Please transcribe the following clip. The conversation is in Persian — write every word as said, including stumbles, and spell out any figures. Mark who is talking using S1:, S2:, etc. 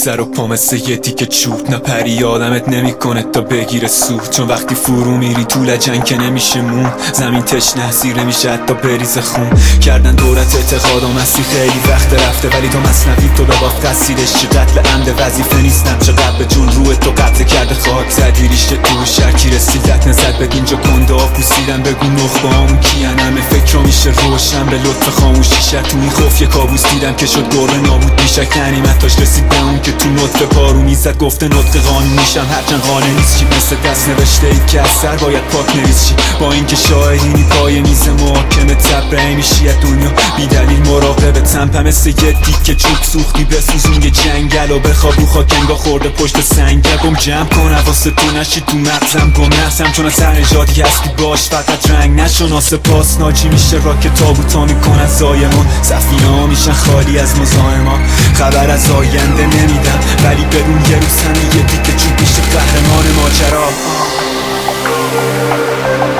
S1: سر و پا مثل یه تیکه چوب، نه پری آدمت نمیکنه تا بگیره سود، چون وقتی فرو میری تو لجن که نمیشه مون، زمین تشنه سیر نمیشه حتی بریز خون. کردن دولت اعتقادم هستی خیلی وقت رفته، ولی تو مصنفی تو بباف قصیدش چه قتل عمد وظیفه نیستم، چه قبل جون روی تو قطع کرده خاک زدی ریشته تو شرکی رسیدت نزد بد اینجا کنده ها پوسیدن، بگو نخبه همون کیان همه فکر میشه روشن به لطف خاموشی شد. تو این خوف یه کابوس دیدم که شد گربه نابود بیشک غنیمتاش رسید به اون که تو نطفه پارو میزد گفته نطق قانونیشم، هرچند قانع نیست چی مثل دست نوشته ای که از سر باید پاک نویس چی، با اینکه شاهدینی پای میز محاکمه تبرئه میشی از دنیا بی دلیل مراقبه تنپه مثل یه دیگه چوب سوختی بسوزون یه جنگل و بخواب رو خاک انگاه خورده پشت سنگل. بم جمع کن حواست تو نشی تو مغزم گم نفسم، چون از هر نژادی هستی باش فقط رنگ نشو ناسپاس ناجی میشه را که تابوتا میکنن زایمان، سفینه ها میشن خالی از مزاحما، خبر از آینده نمیدم ولی بدون یه روز همه یه دیگه چوب میشه قهرمان ماجرا.